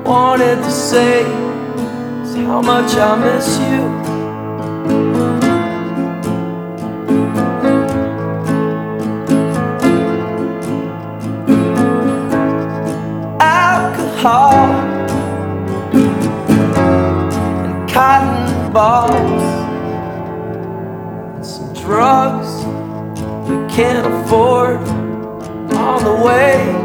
wanted to say is how much I miss you. Alcohol and cotton balls, some drugs we can't afford on the way.